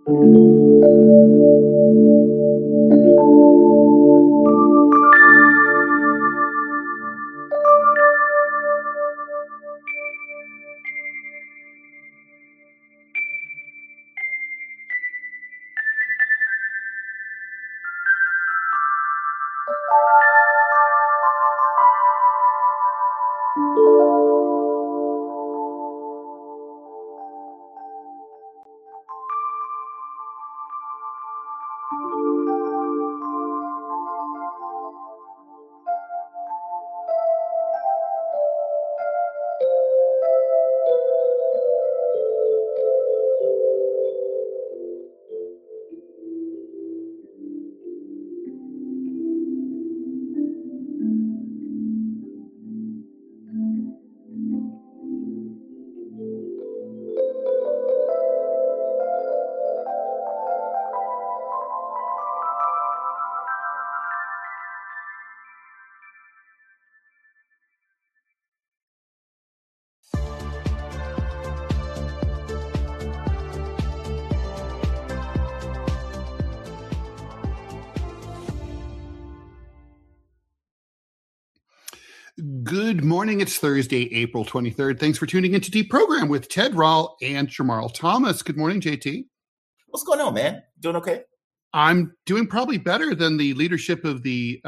Good morning. It's Thursday, April 23rd. Thanks for tuning into Deprogram with Ted Rall and Jamarl Thomas. Good morning, JT. What's going on, man? Doing okay? I'm doing probably better than the leadership of the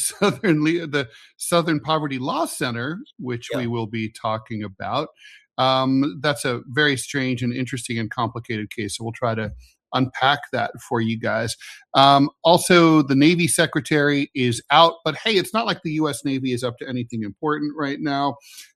Southern Poverty Law Center, which we will be talking about. That's a very strange and interesting and complicated case, so we'll try to unpack that for you guys. Also, the Navy Secretary is out, but hey, it's not like the U.S. Navy is up to anything important right now.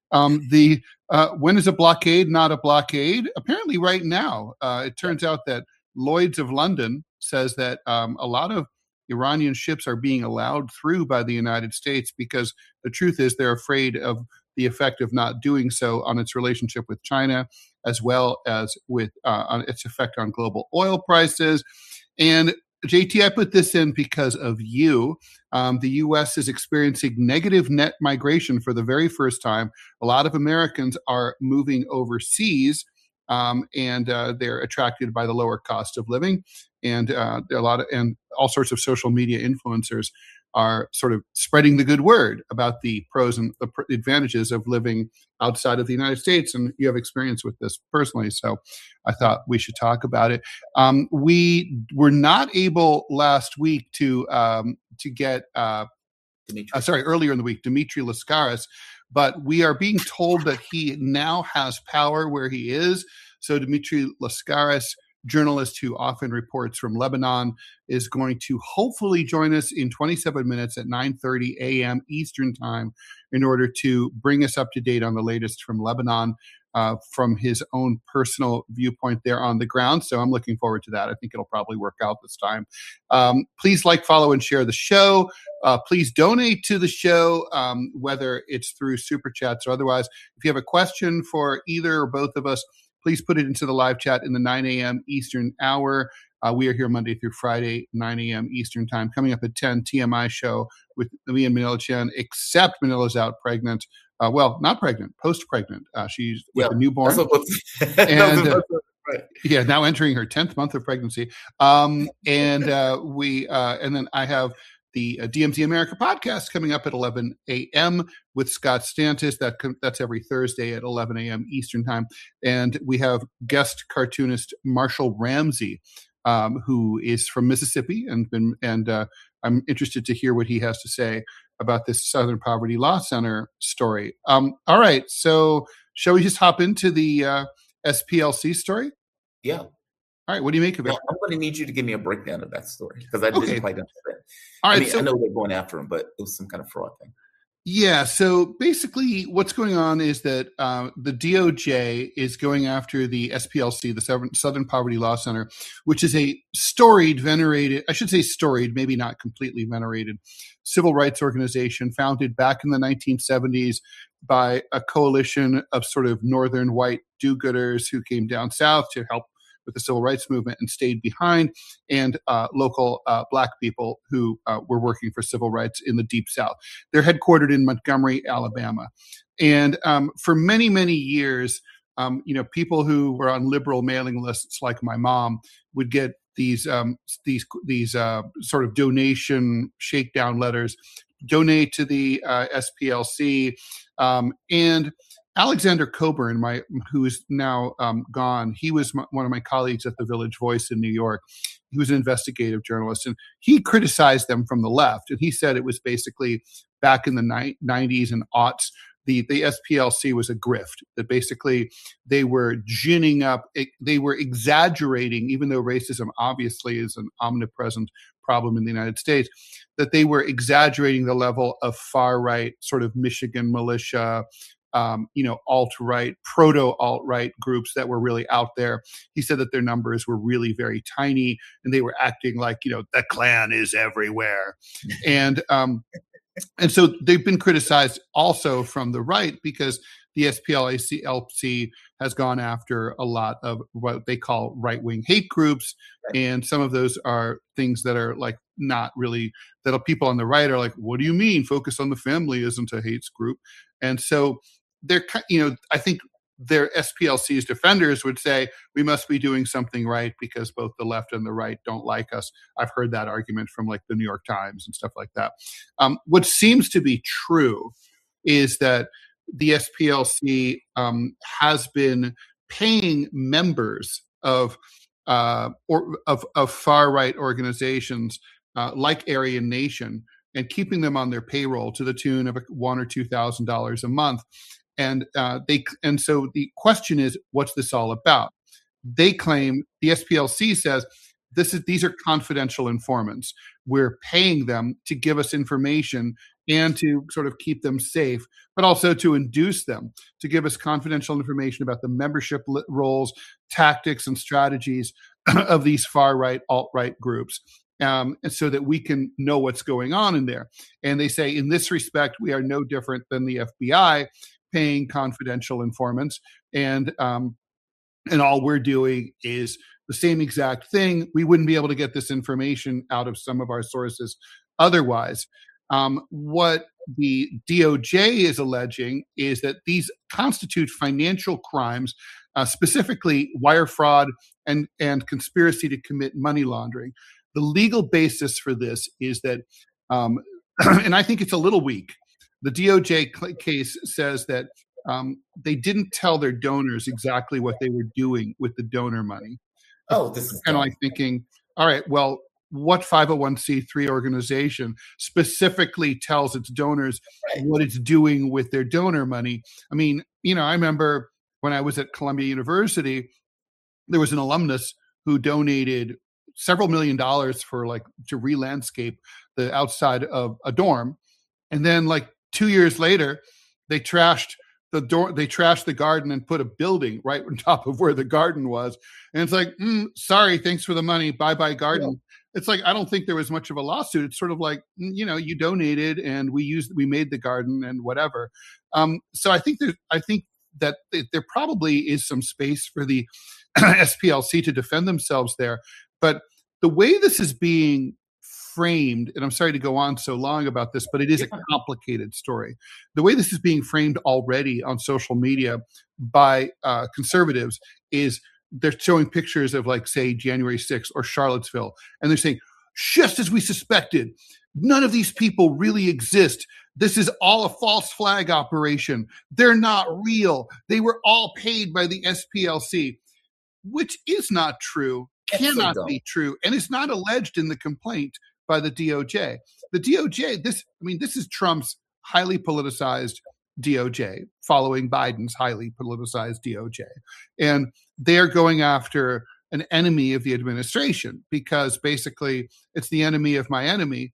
When is a blockade not a blockade? Apparently right now. It turns out that Lloyd's of London says that a lot of Iranian ships are being allowed through by the United States because the truth is they're afraid of the effect of not doing so on its relationship with China, as well as with on its effect on global oil prices. And JT, I put this in because of you. The U.S. is experiencing negative net migration for the very first time. A lot of Americans are moving overseas, and they're attracted by the lower cost of living. And and all sorts of social media influencers are sort of spreading the good word about the pros and the advantages of living outside of the United States. And you have experience with this personally, so I thought we should talk about it. We were not able last week to get, earlier in the week, Dimitri Lascaris, but we are being told that he now has power where he is. So Dimitri Lascaris, journalist who often reports from Lebanon, is going to hopefully join us in 27 minutes at 9:30 a.m. Eastern Time in order to bring us up to date on the latest from Lebanon from his own personal viewpoint there on the ground. So I'm looking forward to that. I think it'll probably work out this time. Please like, follow, and share the show. Please donate to the show, whether it's through Super Chats or otherwise. If you have a question for either or both of us, please put it into the live chat in the 9 a.m. Eastern hour. We are here Monday through Friday, 9 a.m. Eastern time. Coming up at 10, TMI show with me and Manila Chen, except Manila's out pregnant. Well, not pregnant, post-pregnant. She's with a newborn. And now entering her 10th month of pregnancy. And then I have the DMZ America podcast coming up at 11 a.m. with Scott Stantis. That's every Thursday at 11 a.m. Eastern time. And we have guest cartoonist Marshall Ramsey, who is from Mississippi, and I'm interested to hear what he has to say about this Southern Poverty Law Center story. All right, so shall we just hop into the SPLC story? Yeah. All right, what do you make of it? Well, I'm going to need you to give me a breakdown of that story because I didn't quite understand. All right, I know they're going after him, but it was some kind of fraud thing. Yeah, so basically what's going on is that the DOJ is going after the SPLC, the Southern Poverty Law Center, which is a venerated, maybe not completely venerated, civil rights organization founded back in the 1970s by a coalition of sort of northern white do-gooders who came down south to help with the civil rights movement and stayed behind, and local black people who were working for civil rights in the Deep South. They're headquartered in Montgomery, Alabama. And for many, many years, people who were on liberal mailing lists, like my mom, would get these sort of donation shakedown letters, donate to the SPLC, and Alexander Coburn, who is now gone, he was one of my colleagues at the Village Voice in New York. He was an investigative journalist, and he criticized them from the left. And he said it was basically back in the 90s and aughts, the SPLC was a grift, that basically they were ginning up, they were exaggerating, even though racism obviously is an omnipresent problem in the United States, that they were exaggerating the level of far-right sort of Michigan militia, alt-right, proto-alt-right groups that were really out there. He said that their numbers were really very tiny, and they were acting like, the Klan is everywhere. And so they've been criticized also from the right, because the SPLC has gone after a lot of what they call right-wing hate groups. And some of those are things that are like not really, that people on the right are like, what do you mean? Focus on the Family isn't a hate group. And so they're, I think their SPLC's defenders would say we must be doing something right because both the left and the right don't like us. I've heard that argument from like the New York Times and stuff like that. What seems to be true is that the SPLC has been paying members of far-right organizations like Aryan Nation and keeping them on their payroll to the tune of $1,000 or $2,000 a month. And so the question is, what's this all about? They claim, the SPLC says, these are confidential informants. We're paying them to give us information and to sort of keep them safe, but also to induce them to give us confidential information about the membership roles, tactics, and strategies of these far-right, alt-right groups. And so that we can know what's going on in there. And they say, in this respect, we are no different than the FBI, paying confidential informants, and all we're doing is the same exact thing. We wouldn't be able to get this information out of some of our sources otherwise. What the DOJ is alleging is that these constitute financial crimes, specifically wire fraud and conspiracy to commit money laundering. The legal basis for this is that, and I think it's a little weak, the DOJ case says that they didn't tell their donors exactly what they were doing with the donor money. This is kind of like thinking, all right, well, what 501c3 organization specifically tells its donors what it's doing with their donor money? I mean, I remember when I was at Columbia University, there was an alumnus who donated several $1 million to re-landscape the outside of a dorm. And then 2 years later, they trashed the garden and put a building right on top of where the garden was. And it's like, sorry, thanks for the money. Bye-bye garden. Yeah. It's like, I don't think there was much of a lawsuit. It's sort of like, you donated and we made the garden and whatever. So I think that there probably is some space for the SPLC to defend themselves there. But the way this is being framed, and I'm sorry to go on so long about this, but it is a complicated story. The way this is being framed already on social media by conservatives is they're showing pictures of say January 6th or Charlottesville, and they're saying, just as we suspected, none of these people really exist. This is all a false flag operation. They're not real. They were all paid by the SPLC, which is not true, cannot be true, and is not alleged in the complaint by the DOJ. The DOJ, this is Trump's highly politicized DOJ following Biden's highly politicized DOJ. And they're going after an enemy of the administration because basically it's the enemy of my enemy,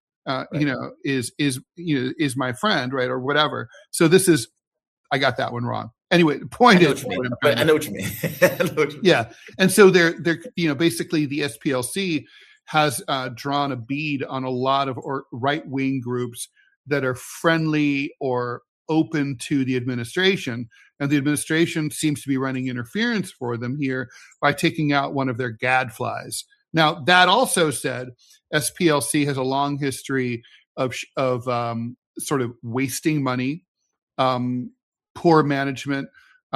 is my friend, right? Or whatever. So I got that one wrong. Anyway, the point is, I know what you mean. Yeah. And so they're basically the SPLC has drawn a bead on a lot of right-wing groups that are friendly or open to the administration. And the administration seems to be running interference for them here by taking out one of their gadflies. Now, that also said, SPLC has a long history of sort of wasting money, poor management,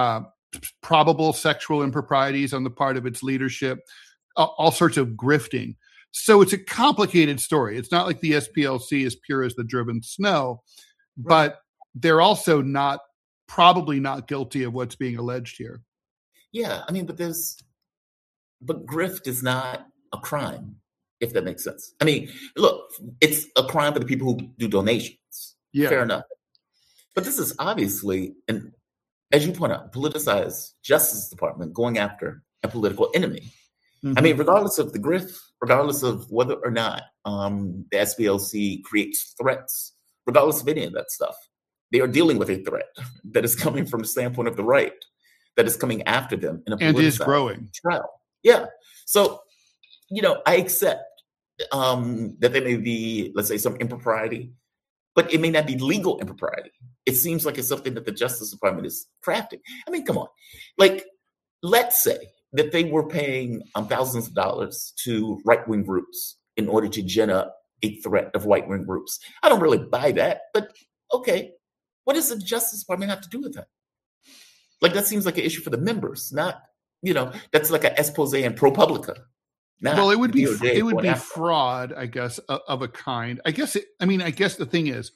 probable sexual improprieties on the part of its leadership, all sorts of grifting. So it's a complicated story. It's not like the SPLC is pure as the driven snow, but they're also probably not guilty of what's being alleged here. Yeah, I mean, but grift is not a crime, if that makes sense. I mean, look, it's a crime for the people who do donations. Yeah. Fair enough. But this is obviously, and as you point out, politicized Justice Department going after a political enemy. Mm-hmm. I mean, regardless of the grift, regardless of whether or not the SPLC creates threats, regardless of any of that stuff, they are dealing with a threat that is coming from the standpoint of the right, that is coming after them in a and is growing trial. Yeah. So, I accept that there may be, let's say, some impropriety, but it may not be legal impropriety. It seems like it's something that the Justice Department is crafting. I mean, come on. Like, let's say that they were paying thousands of dollars to right-wing groups in order to gin up a threat of right-wing groups. I don't really buy that, but okay. What does the Justice Department have to do with that? Like, that seems like an issue for the members, not, that's like an expose in ProPublica. Well, it would be fraud, I guess, of a kind. I guess the thing is,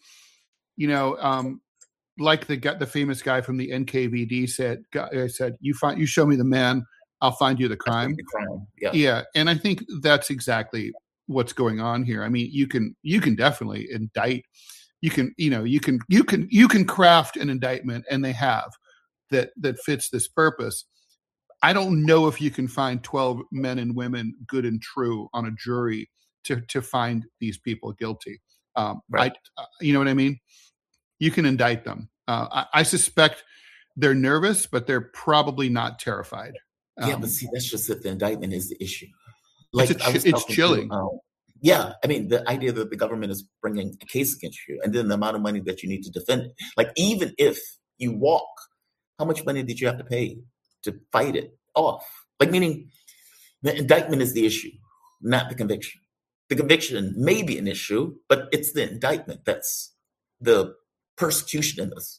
like the famous guy from the NKVD said, you show me the man, I'll find you the crime. Yeah. And I think that's exactly what's going on here. I mean, you can definitely indict. You can craft an indictment, and they have that fits this purpose. I don't know if you can find 12 men and women good and true on a jury to find these people guilty. Right. You know what I mean? You can indict them. I suspect they're nervous, but they're probably not terrified. Yeah, but see, that's just that the indictment is the issue. Like, it's chilling. Yeah, I mean, the idea that the government is bringing a case against you, and then the amount of money that you need to defend it. Like, even if you walk, how much money did you have to pay to fight it off? Like, meaning the indictment is the issue, not the conviction. The conviction may be an issue, but it's the indictment that's the persecution in this.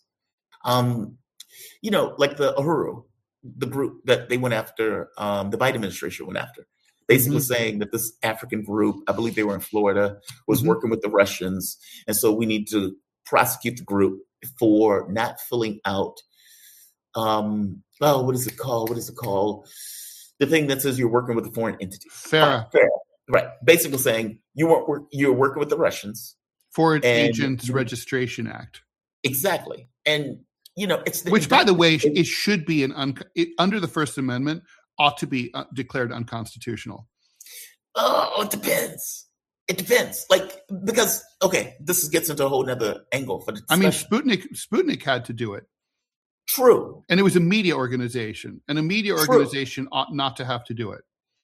Like the Uhuru, the group that they went after, the Biden administration went after, basically saying that this African group, I believe they were in Florida, was working with the Russians. And so we need to prosecute the group for not filling out, what is it called? The thing that says you're working with a foreign entity. FARA. Right. Basically saying you're working with the Russians. Foreign Agents Registration Act. Exactly. And, it's which, by the way, it should be under the First Amendment, ought to be declared unconstitutional. Oh, it depends. It depends. Like, because, this gets into a whole nother angle for the discussion. I mean, Sputnik had to do it. True. And it was a media organization. And a media organization ought not to have to do it.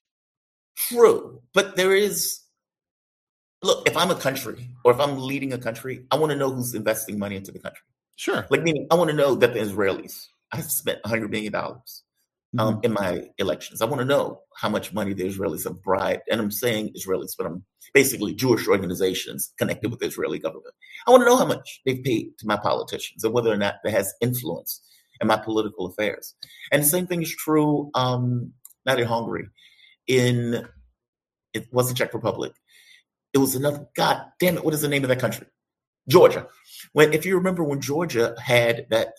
True. But there is, look, if I'm a country or if I'm leading a country, I want to know who's investing money into the country. Sure. Like, meaning I want to know that the Israelis, I spent $100 million in my elections. I want to know how much money the Israelis have bribed. And I'm saying Israelis, but I'm basically Jewish organizations connected with the Israeli government. I want to know how much they've paid to my politicians and whether or not that has influence in my political affairs. And the same thing is true, not in Hungary. It was the Czech Republic. It was another, God damn it, what is the name of that country? Georgia. If you remember when Georgia had that,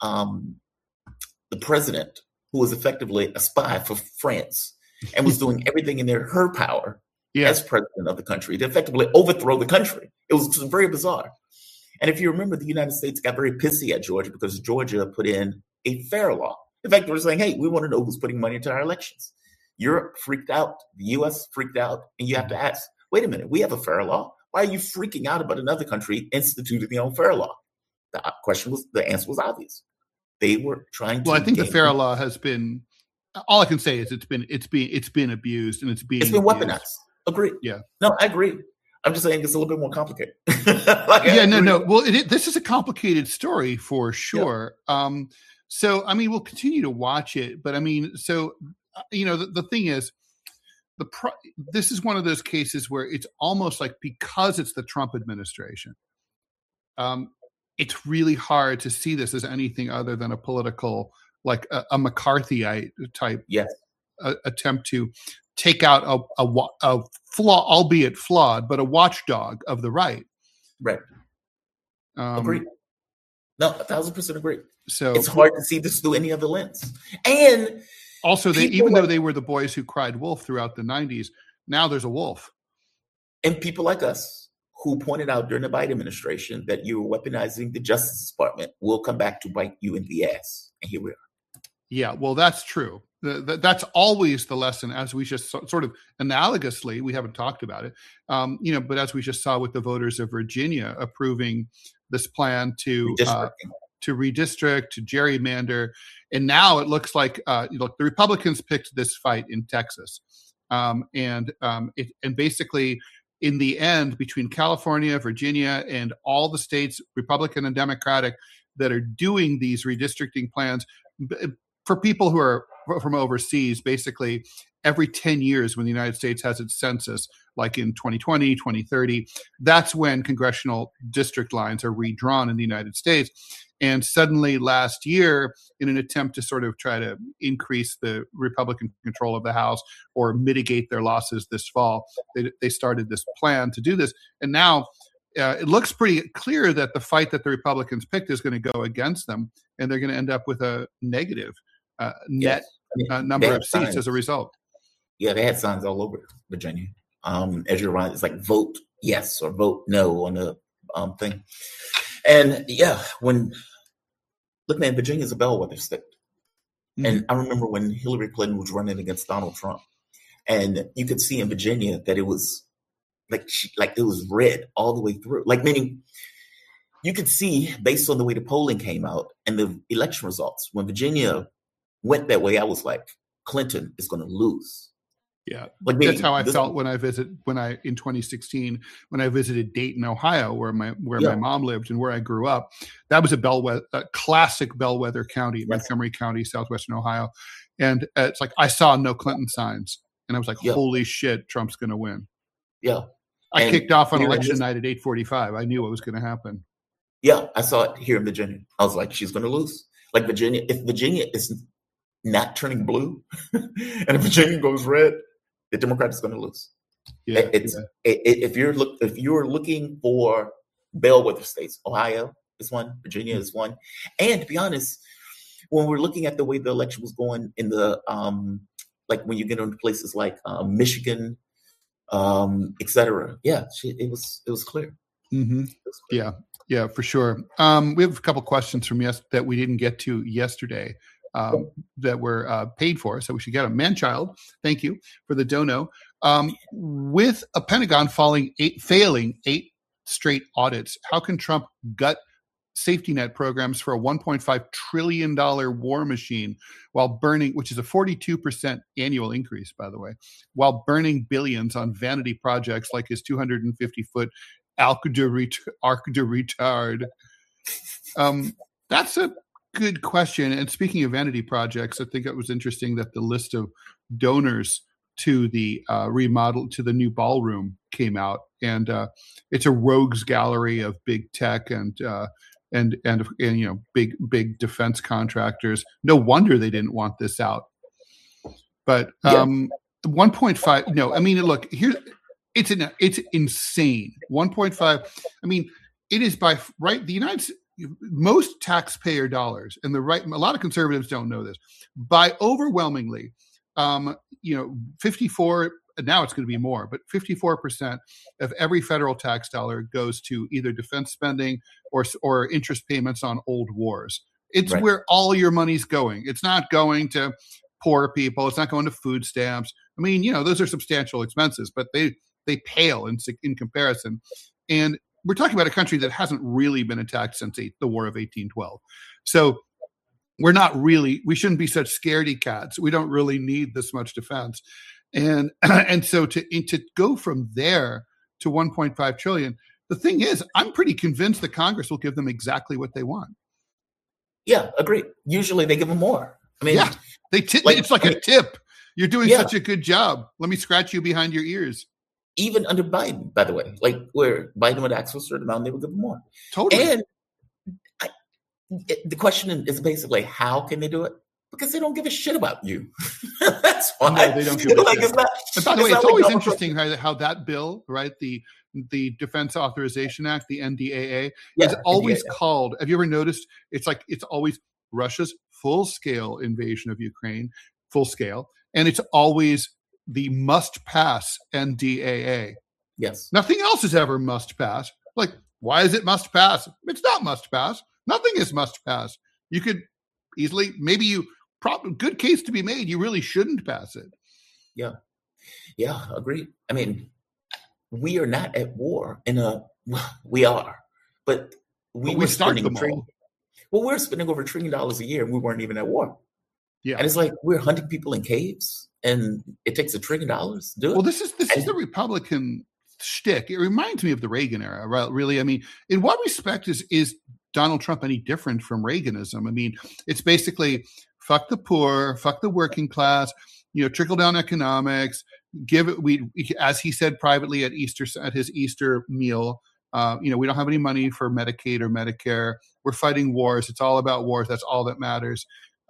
the president who was effectively a spy for France and was doing everything in her power as president of the country to effectively overthrow the country. It was very bizarre. And if you remember, the United States got very pissy at Georgia because Georgia put in a FAIR law. In fact, they were saying, hey, we want to know who's putting money into our elections. Europe freaked out. The U.S. freaked out. And you have to ask, wait a minute, we have a FAIR law. Why are you freaking out about another country instituting their own FAIR law? The answer was obvious. They were trying to. Well, I think the FAIR law has been. All I can say is it's been abused and it's been weaponized. Agree. Yeah. No, I agree. I'm just saying it's a little bit more complicated. No. Well, this is a complicated story for sure. Yeah. So I mean, we'll continue to watch it, but I mean, so the thing is, this is one of those cases where it's almost like, because it's the Trump administration, it's really hard to see this as anything other than a political like a McCarthyite type Yes. Attempt to take out a flaw, albeit flawed, but a watchdog of the right. Right. Agreed. No, 1,000% agree. So it's hard to see this through any other lens. And also, even though they were the boys who cried wolf throughout the 90s, now there's a wolf. And people like us who pointed out during the Biden administration that you were weaponizing the Justice Department will come back to bite you in the ass. And here we are. Yeah, well, that's true. That's always the lesson, as we just sort of analogously, we haven't talked about it, but as we just saw with the voters of Virginia approving this plan to redistrict, to gerrymander. And now it looks like, the Republicans picked this fight in Texas. And basically, in the end, between California, Virginia, and all the states, Republican and Democratic, that are doing these redistricting plans, for people who are from overseas, basically every 10 years when the United States has its census, like in 2020, 2030, that's when congressional district lines are redrawn in the United States. And suddenly last year, in an attempt to sort of try to increase the Republican control of the House or mitigate their losses this fall, they started this plan to do this. And now it looks pretty clear that the fight that the Republicans picked is going to go against them, and they're going to end up with a negative net number of seats as a result. Yeah, they had signs all over Virginia. As you're right, it's like vote yes or vote no on the thing. And yeah, look, man, Virginia's a bellwether state. Mm-hmm. And I remember when Hillary Clinton was running against Donald Trump, and you could see in Virginia that it was like it was red all the way through. Like, meaning you could see based on the way the polling came out and the election results, when Virginia went that way, I was like, Clinton is going to lose. Yeah, that's how I felt in 2016 when I visited Dayton, Ohio, where my mom lived and where I grew up. That was a classic bellwether county, yes. Montgomery County, southwestern Ohio, and it's like I saw no Clinton signs, and I was like, "Holy shit, Trump's going to win!" Yeah, I kicked off on election night at 8:45. I knew what was going to happen. Yeah, I saw it here in Virginia. I was like, "She's going to lose." Like Virginia, if Virginia is not turning blue, and if Virginia goes red, the Democrat is going to lose. Yeah, if you're looking for bellwether states, Ohio is one, Virginia is one, and to be honest, when we're looking at the way the election was going in the like when you get into places like Michigan, etc. Yeah, it was clear. Mm-hmm. Yeah, for sure. We have a couple questions from that we didn't get to yesterday. That were paid for, so we should get them. Manchild, thank you for the dono. With a Pentagon failing 8 straight audits, how can Trump gut safety net programs for a $1.5 trillion war machine while burning, which is a 42% annual increase, by the way, while burning billions on vanity projects like his 250-foot Arc de Retard? That's a good question. And speaking of vanity projects, I think it was interesting that the list of donors to the remodel to the new ballroom came out, and it's a rogues gallery of big tech and big defense contractors. No wonder they didn't want this out. But 1.5. No, I mean, look here. It's insane. 1.5. I mean, it is by right the United States. Most taxpayer dollars, and the right, a lot of conservatives don't know this, by overwhelmingly, 54, now it's going to be more, but 54% of every federal tax dollar goes to either defense spending or interest payments on old wars. It's right. Where all your money's going. It's not going to poor people. It's not going to food stamps. I mean, those are substantial expenses, but they pale in comparison. And we're talking about a country that hasn't really been attacked since the War of 1812. So we shouldn't be such scaredy cats. We don't really need this much defense. And so to go from there to 1.5 trillion, the thing is, I'm pretty convinced that Congress will give them exactly what they want. Yeah, agree. Usually they give them more. I mean, yeah, it's like a tip. You're doing such a good job. Let me scratch you behind your ears. Even under Biden, by the way, like where Biden would ask for a certain amount, they would give them more. Totally. And the question is basically, how can they do it? Because they don't give a shit about you. That's why. No, they don't give a shit. And by the way, it's always interesting how that bill, right, the Defense Authorization Act, the NDAA, is always called. Have you ever noticed? It's always Russia's full-scale invasion of Ukraine, full scale, and it's always the must-pass NDAA. Yes. Nothing else is ever must-pass. Like, why is it must-pass? It's not must-pass. Nothing is must-pass. You could easily, good case to be made. You really shouldn't pass it. Yeah. Yeah, agreed. I mean, we are not at war we are, but we started them all. Well, we're spending over $1 trillion a year and we weren't even at war. Yeah. And it's like, we're hunting people in caves and it takes $1 trillion to do it. Well, this is the Republican shtick. It reminds me of the Reagan era, right? Really. I mean, in what respect is Donald Trump any different from Reaganism? I mean, it's basically fuck the poor, fuck the working class, trickle down economics, as he said privately at his Easter meal, we don't have any money for Medicaid or Medicare. We're fighting wars. It's all about wars. That's all that matters.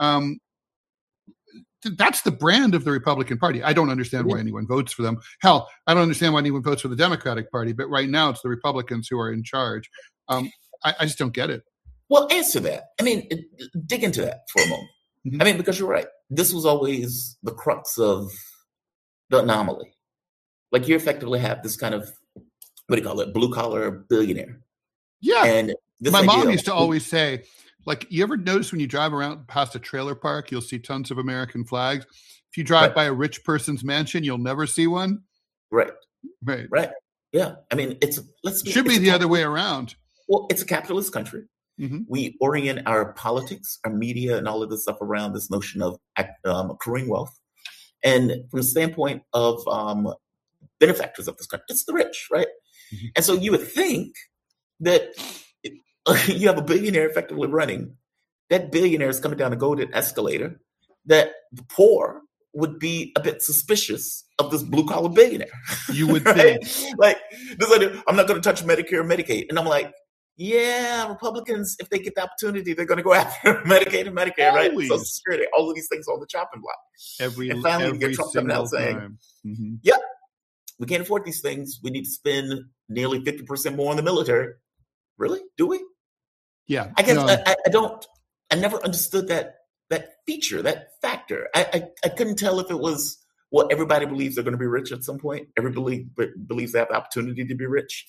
That's the brand of the Republican Party. I don't understand why anyone votes for them. Hell, I don't understand why anyone votes for the Democratic Party, but right now it's the Republicans who are in charge. I just don't get it. Well, answer that. I mean, dig into that for a moment. Mm-hmm. I mean, because you're right. This was always the crux of the anomaly. Like, you effectively have this kind of, what do you call it, blue-collar billionaire. Yeah. And my mom used to always say, like, you ever notice when you drive around past a trailer park, you'll see tons of American flags. If you drive by a rich person's mansion, you'll never see one. Right. Right. Right. Yeah. I mean, it should be the other way around. Well, it's a capitalist country. Mm-hmm. We orient our politics, our media, and all of this stuff around this notion of accruing wealth. And from the standpoint of benefactors of this country, it's the rich, right? Mm-hmm. And so you would think that you have a billionaire effectively running. That billionaire is coming down a golden escalator. That the poor would be a bit suspicious of this blue-collar billionaire. You would right? think. Like, I'm not going to touch Medicare or Medicaid. And I'm like, yeah, Republicans, if they get the opportunity, they're going to go after Medicaid and Medicare, right? Social Security, all of these things on the chopping block. And finally, we get Trump coming out saying, yeah, we can't afford these things. We need to spend nearly 50% more on the military. Really? Do we? Yeah. I guess I never understood that feature, that factor. I couldn't tell if it was, well, everybody believes they're going to be rich at some point. Everybody believes they have the opportunity to be rich.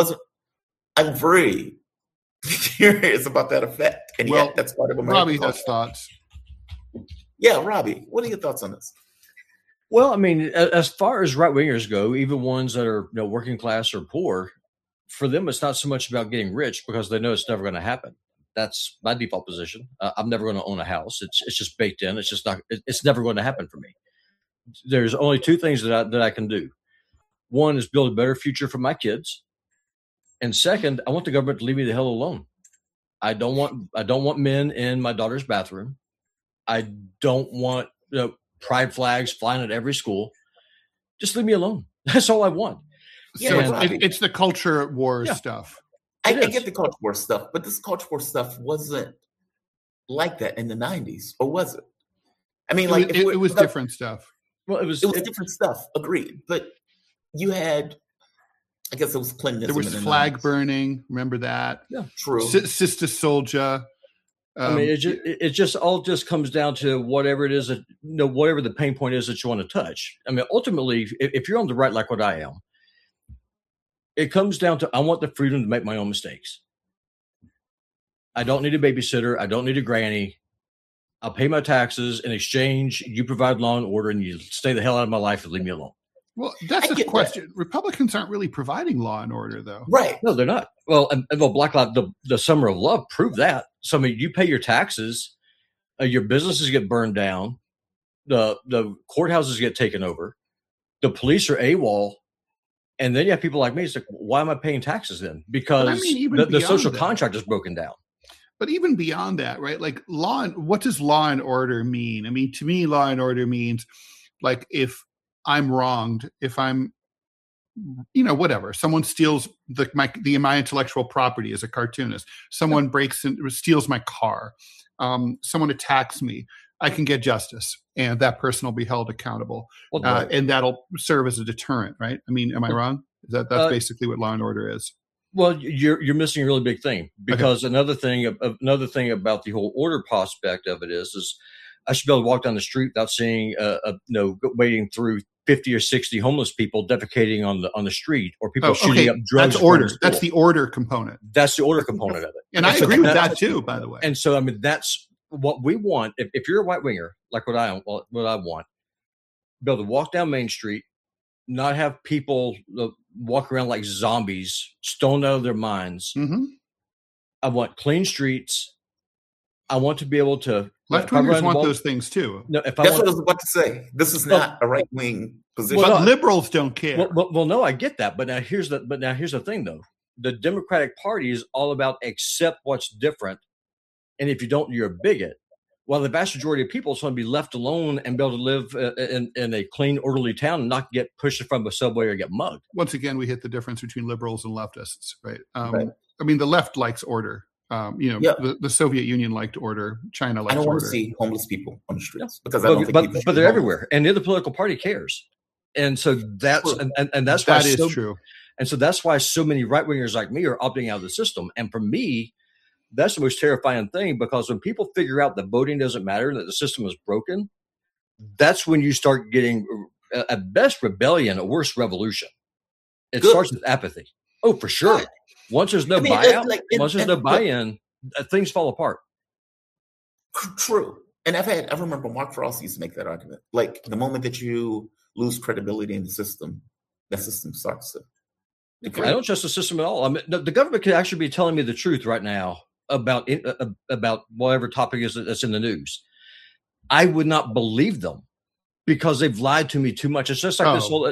I'm very curious about that effect. And yet that's part of American Robbie culture. has thoughts. Yeah, Robbie, what are your thoughts on this? Well, I mean, as far as right-wingers go, even ones that are working class or poor, for them, it's not so much about getting rich because they know it's never going to happen. That's my default position. I'm never going to own a house. It's just baked in. It's just not. It's never going to happen for me. There's only two things that I can do. One is build a better future for my kids, and second, I want the government to leave me the hell alone. I don't want men in my daughter's bathroom. I don't want pride flags flying at every school. Just leave me alone. That's all I want. So it's the culture war stuff. I get the culture war stuff, but this culture war stuff wasn't like that in the 90s, or was it? I mean, it was different stuff. Well, it was different stuff. Agreed, but you had, I guess it was Clinton. There was flag burning. Remember that? Yeah, true. Sister Soldier. I mean, it just all comes down to whatever it is that whatever the pain point is that you want to touch. I mean, ultimately, if you're on the right, like what I am, it comes down to I want the freedom to make my own mistakes. I don't need a babysitter. I don't need a granny. I'll pay my taxes. In exchange, you provide law and order, and you stay the hell out of my life and leave me alone. Well, that's the question. That. Republicans aren't really providing law and order, though. Right. No, they're not. Well, Black Lives, the Summer of Love proved that. So, I mean, you pay your taxes, your businesses get burned down, the courthouses get taken over, the police are AWOL, and then you have people like me. It's like, why am I paying taxes then? Because the social contract is broken down. But even beyond that, right? Like what does law and order mean? I mean, to me, law and order means like if I'm wronged, if I'm, whatever, someone steals my intellectual property as a cartoonist, someone breaks and steals my car, someone attacks me. I can get justice, and that person will be held accountable, and that'll serve as a deterrent, right? I mean, am I wrong? That's basically what law and order is. Well, you're missing a really big thing, because another thing about the whole order prospect of it is I should be able to walk down the street without seeing wading through 50 or 60 homeless people defecating on the street, or people shooting up drugs. That's order. That's the order component. That's the order component of it. And I agree with that too, by the way. And so, I mean, that's what we want. If you're a right winger, like what I want, be able to walk down Main Street, not have people walk around like zombies, stoned out of their minds. Mm-hmm. I want clean streets. I want to be able to. Left wingers want those things too. No, that's what I was about to say. This is not a right wing position. But liberals don't care. Well, no, I get that. But now here's the thing, though. The Democratic Party is all about accept what's different, and if you don't, you're a bigot. While the vast majority of people just want to be left alone and be able to live in a clean, orderly town and not get pushed from a subway or get mugged. Once again, we hit the difference between liberals and leftists, right? Right. I mean, the left likes order. The Soviet Union liked order. China likes order. I don't want to see homeless people on the streets because I don't think but they're everywhere, and the other political party cares, and so that's and that's why that is true. And so that's why so many right wingers like me are opting out of the system. And for me, that's the most terrifying thing, because when people figure out that voting doesn't matter, that the system is broken, that's when you start getting, at best, rebellion, at worst, revolution. It starts with apathy. Oh, for sure. Once there's no buy-in, things fall apart. True. And I remember Mark Frost used to make that argument. Like, the moment that you lose credibility in the system, that system starts to decline. I don't trust the system at all. I mean, the government could actually be telling me the truth right now about whatever topic is that's in the news. I would not believe them, because they've lied to me too much. It's just like this whole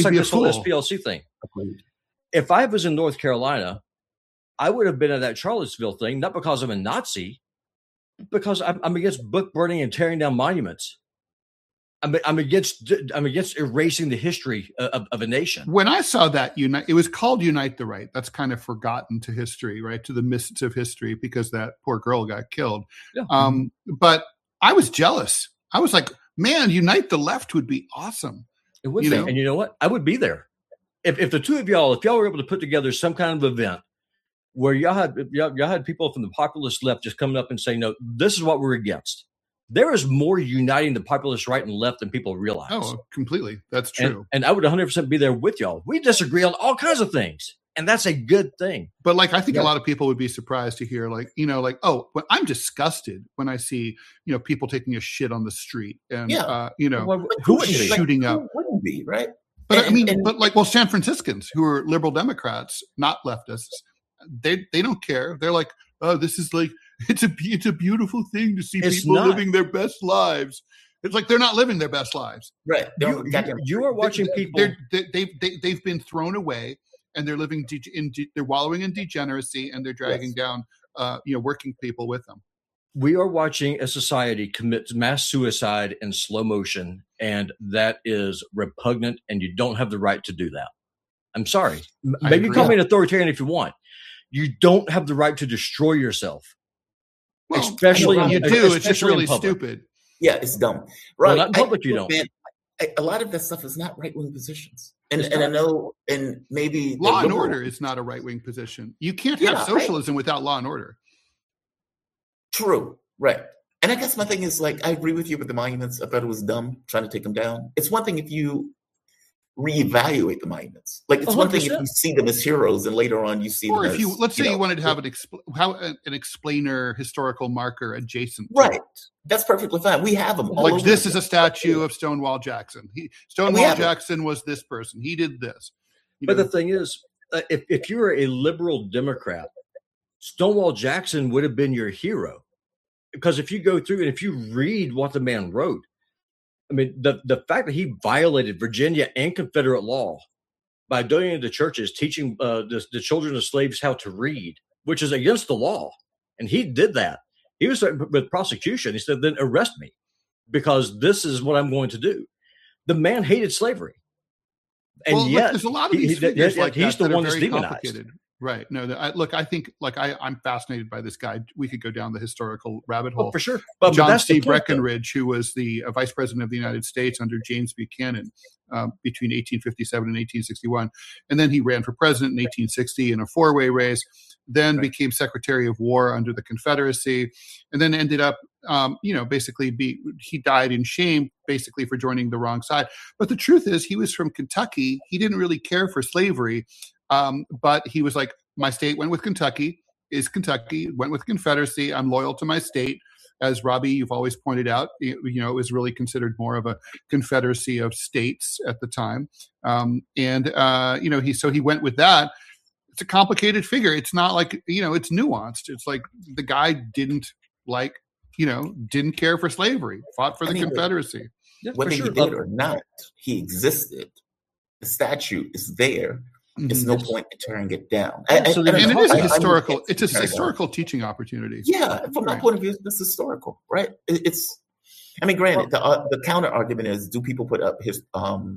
SPLC thing. Agreed. If I was in North Carolina, I would have been at that Charlottesville thing, not because I'm a Nazi, because I'm against book burning and tearing down monuments. I'm against erasing the history of a nation. When I saw that it was called Unite the Right. That's kind of forgotten to history, right? To the mists of history, because that poor girl got killed. Yeah. But I was jealous. I was like, man, Unite the Left would be awesome. It would be. And you know what? I would be there. If the two of y'all were able to put together some kind of event where y'all had people from the populist left just coming up and saying, no, this is what we're against. There is more uniting the populist right and left than people realize. Oh, completely. That's true. And I would 100% be there with y'all. We disagree on all kinds of things, and that's a good thing. But I think a lot of people would be surprised to hear, but I'm disgusted when I see, people taking a shit on the street and, who wouldn't be? Shooting up. Who wouldn't be, right? But San Franciscans who are liberal Democrats, not leftists, they don't care. They're like, oh, this is it's a beautiful thing to see people living their best lives. It's like they're not living their best lives. Right. You are watching people. They've been thrown away, and they're living they're wallowing in degeneracy, and they're dragging down working people with them. We are watching a society commit mass suicide in slow motion, and that is repugnant, and you don't have the right to do that. I'm sorry. Maybe call me an authoritarian if you want. You don't have the right to destroy yourself. Well, especially you do. It's just really stupid. Yeah, it's dumb. Right. Well, not in public, you don't. Man, a lot of that stuff is not right-wing positions. And I know, and maybe law and order is not a right-wing position. You can't have socialism without law and order. True. Right. And I guess my thing is, I agree with you with the monuments. I thought it was dumb trying to take them down. It's one thing if you reevaluate the monuments. It's 100%. One thing if you see them as heroes and later on you see them as, let's say you wanted to have an explainer historical marker adjacent to right. That's perfectly fine. We have them. This is a statue of Stonewall Jackson. Stonewall Jackson was this person. He did this. But the thing is, if you're a liberal Democrat, Stonewall Jackson would have been your hero. Because if you go through and if you read what the man wrote, I mean, the fact that he violated Virginia and Confederate law by donating to churches, teaching the children of slaves how to read, which is against the law. And he did that. He was with prosecution. He said, then arrest me because this is what I'm going to do. The man hated slavery. And yet there's a lot of these figures he's the one that's demonized. Right. No, look, I think I'm fascinated by this guy. We could go down the historical rabbit hole. For sure. John C. Breckinridge, who was the vice president of the United States under James Buchanan between 1857 and 1861. And then he ran for president in 1860 in a four-way race, then became Secretary of War under the Confederacy, and then ended up, he died in shame basically for joining the wrong side. But the truth is he was from Kentucky. He didn't really care for slavery. But he was like, my state went with Kentucky, went with Confederacy. I'm loyal to my state. As Robbie, you've always pointed out, it was really considered more of a confederacy of states at the time. He went with that. It's a complicated figure. It's not like, it's nuanced. It's like the guy didn't care for slavery, fought for the Confederacy. Whether he did or not, he existed. The statute is there. It's no point in tearing it down. It is a historical. It's a historical teaching opportunity. Yeah, from my point of view, it's historical, right? Granted, the counter argument is: do people put up his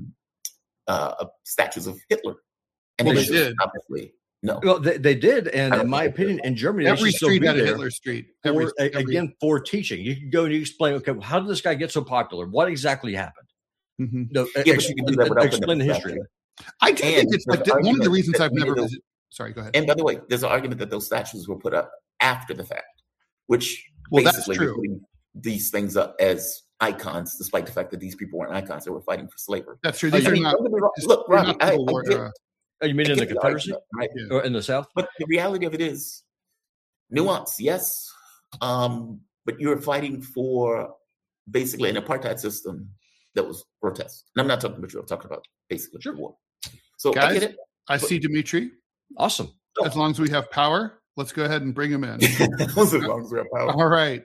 statues of Hitler? And they did. Obviously, no. Well, they did, and in my opinion, in Germany, every street had a Hitler street. Again, for teaching, you can go and you explain. Okay, how did this guy get so popular? What exactly happened? Mm-hmm. No, but you can do that without explain the history. I do think it's like one of the reasons I've never visited. Sorry, go ahead. And by the way, there's an argument that those statues were put up after the fact, which that's true. Putting these things up as icons, despite the fact that these people weren't icons; they were fighting for slavery. That's true. These are not. Look, Robbie, you mean in the Confederacy, right? Or in the South? But the reality of it is nuance, yes. But you're fighting for basically an apartheid system that was grotesque. And I'm not talking about you. I'm talking about basically the war. So guys, I get it. I see Dimitri. Awesome. As long as we have power, let's go ahead and bring him in. As long as we have power. All right.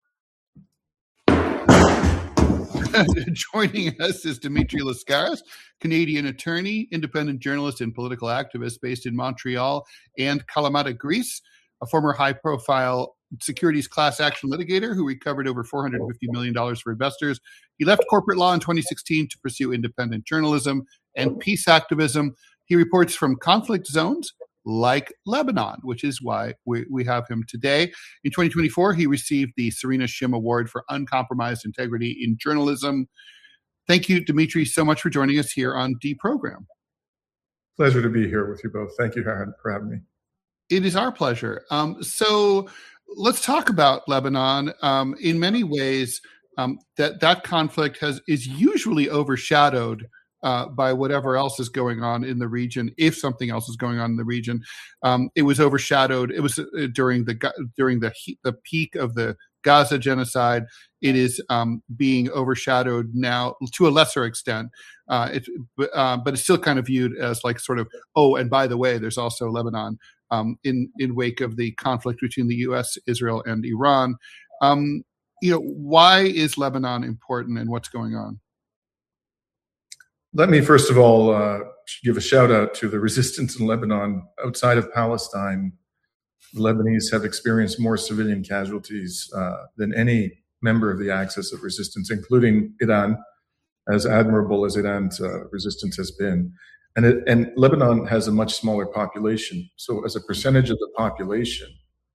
Joining us is Dimitri Lascaris, Canadian attorney, independent journalist, and political activist based in Montreal and Kalamata, Greece, a former high-profile securities class action litigator who recovered over $450 million for investors. He left corporate law in 2016 to pursue independent journalism and peace activism. He reports from conflict zones like Lebanon, which is why we have him today. In 2024, he received the Serena Shim Award for Uncompromised Integrity in Journalism. Thank you, Dimitri, so much for joining us here on Deprogram. Pleasure to be here with you both. Thank you for having me. It is our pleasure. So let's talk about Lebanon. In many ways, that conflict is usually overshadowed by whatever else is going on in the region. If something else is going on in the region, it was overshadowed. It was during the peak of the Gaza genocide. It is being overshadowed now to a lesser extent. But it's still kind of viewed as like sort of, oh, and by the way, there's also Lebanon in wake of the conflict between the U.S., Israel, and Iran. Why is Lebanon important, and what's going on? Let me first of all give a shout out to the resistance in Lebanon. Outside of Palestine, the Lebanese have experienced more civilian casualties than any member of the axis of resistance, including Iran, as admirable as Iran's resistance has been. And Lebanon has a much smaller population. So as a percentage of the population,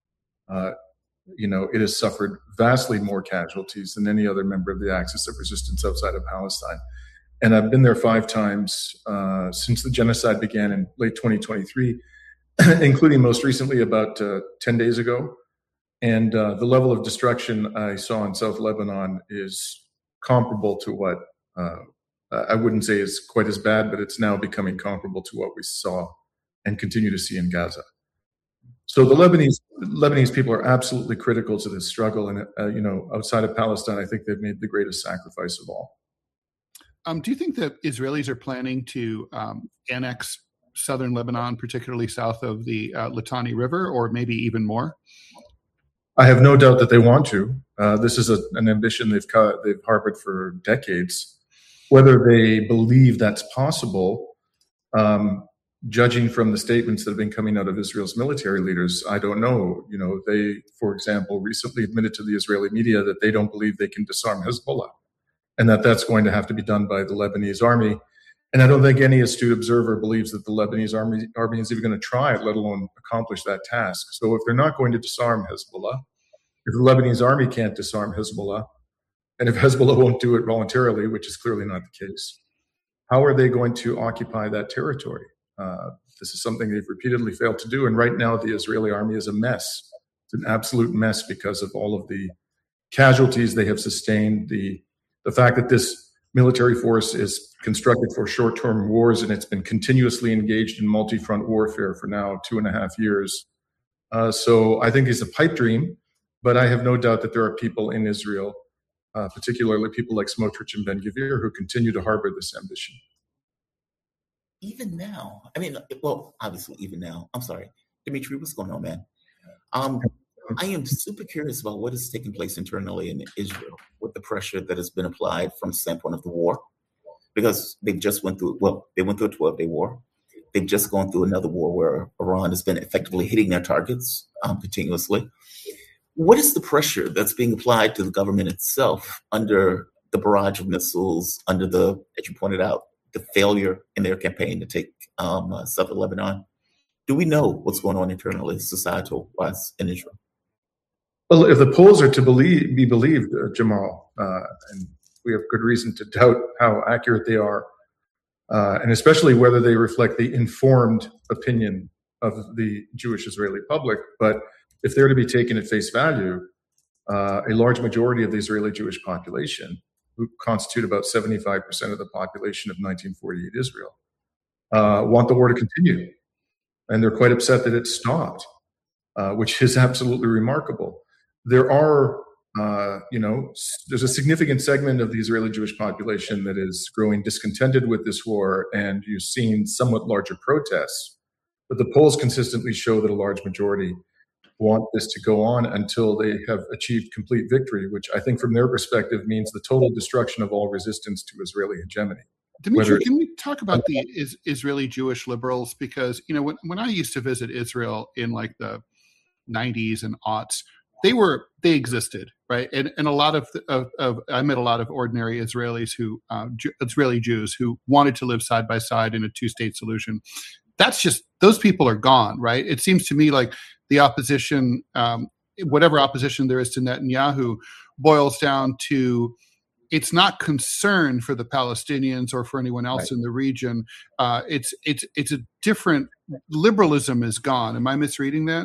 it has suffered vastly more casualties than any other member of the axis of resistance outside of Palestine. And I've been there 5 times since the genocide began in late 2023, including most recently about 10 days ago. And the level of destruction I saw in South Lebanon is comparable to what I wouldn't say is quite as bad, but it's now becoming comparable to what we saw and continue to see in Gaza. So the Lebanese people are absolutely critical to this struggle. And, outside of Palestine, I think they've made the greatest sacrifice of all. Do you think that Israelis are planning to annex southern Lebanon, particularly south of the Litani River, or maybe even more? I have no doubt that they want to. This is an ambition they've harbored for decades. Whether they believe that's possible, judging from the statements that have been coming out of Israel's military leaders, I don't know. They, for example, recently admitted to the Israeli media that they don't believe they can disarm Hezbollah, and that's going to have to be done by the Lebanese army. And I don't think any astute observer believes that the Lebanese army is even going to try it, let alone accomplish that task. So if they're not going to disarm Hezbollah, if the Lebanese army can't disarm Hezbollah, and if Hezbollah won't do it voluntarily, which is clearly not the case, how are they going to occupy that territory? This is something they've repeatedly failed to do. And right now, the Israeli army is a mess. It's an absolute mess because of all of the casualties they have sustained, the fact that this military force is constructed for short-term wars, and it's been continuously engaged in multi-front warfare for now 2.5 years. So I think it's a pipe dream, but I have no doubt that there are people in Israel, particularly people like Smotrich and Ben-Gvir, who continue to harbor this ambition. Even now, I mean, well, obviously, even now. I'm sorry, Dimitri, what's going on, man? I am super curious about what is taking place internally in Israel with the pressure that has been applied from the standpoint of the war, because they just went through, they went through a 12-day war. They've just gone through another war where Iran has been effectively hitting their targets continuously. What is the pressure that's being applied to the government itself under the barrage of missiles, under the, as you pointed out, the failure in their campaign to take southern Lebanon? Do we know what's going on internally, societal-wise, in Israel? Well, if the polls are to be believed, Jamal, and we have good reason to doubt how accurate they are, and especially whether they reflect the informed opinion of the Jewish Israeli public, but if they're to be taken at face value, a large majority of the Israeli Jewish population, who constitute about 75% of the population of 1948 Israel, want the war to continue. And they're quite upset that it stopped, which is absolutely remarkable. There are, there's a significant segment of the Israeli Jewish population that is growing discontented with this war, and you've seen somewhat larger protests. But the polls consistently show that a large majority want this to go on until they have achieved complete victory, which I think from their perspective means the total destruction of all resistance to Israeli hegemony. Dimitri, can we talk about the Israeli Jewish liberals? Because, when I used to visit Israel in like the 90s and aughts, they existed, right? And a lot of I met a lot of ordinary Israelis Israeli Jews who wanted to live side by side in a two-state solution. That's just, those people are gone, right? It seems to me like the opposition, whatever opposition there is to Netanyahu, boils down to, it's not concern for the Palestinians or for anyone else in the region. It's a different, liberalism is gone. Am I misreading that?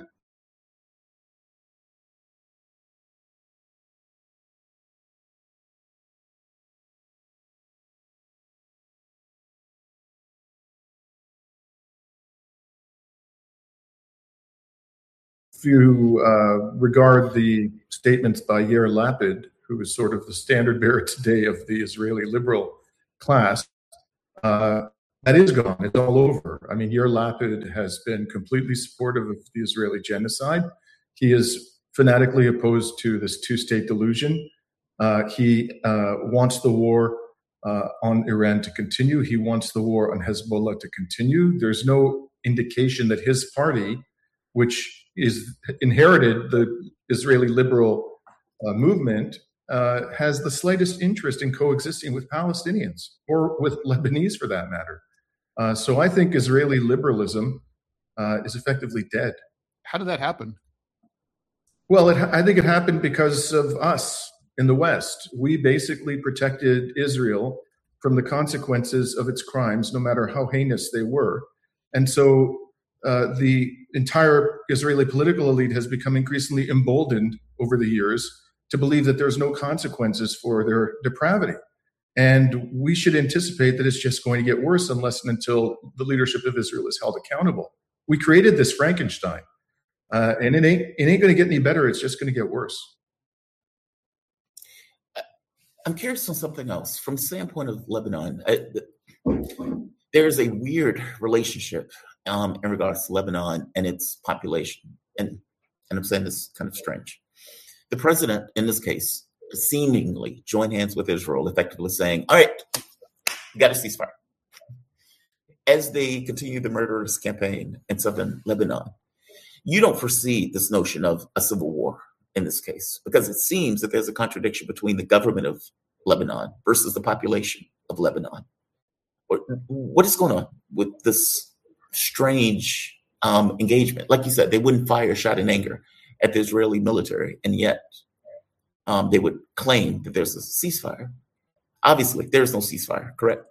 If you regard the statements by Yair Lapid, who is sort of the standard bearer today of the Israeli liberal class, that is gone. It's all over. I mean, Yair Lapid has been completely supportive of the Israeli genocide. He is fanatically opposed to this two-state delusion. He wants the war on Iran to continue. He wants the war on Hezbollah to continue. There's no indication that his party, which is inherited the Israeli liberal movement, has the slightest interest in coexisting with Palestinians or with Lebanese, for that matter. So I think Israeli liberalism is effectively dead. How did that happen? Well, I think it happened because of us in the West. We basically protected Israel from the consequences of its crimes, no matter how heinous they were. And so the entire Israeli political elite has become increasingly emboldened over the years to believe that there's no consequences for their depravity. And we should anticipate that it's just going to get worse unless and until the leadership of Israel is held accountable. We created this Frankenstein, and it ain't going to get any better. It's just going to get worse. I'm curious on something else. From the standpoint of Lebanon, there's a weird relationship in regards to Lebanon and its population. And I'm saying this kind of strange. The president, in this case, seemingly joined hands with Israel, effectively saying, all right, we got a ceasefire. As they continue the murderous campaign in southern Lebanon, you don't foresee this notion of a civil war in this case, because it seems that there's a contradiction between the government of Lebanon versus the population of Lebanon. What is going on with this strange engagement? Like you said, they wouldn't fire a shot in anger at the Israeli military, and yet they would claim that there's a ceasefire. Obviously, there is no ceasefire, correct?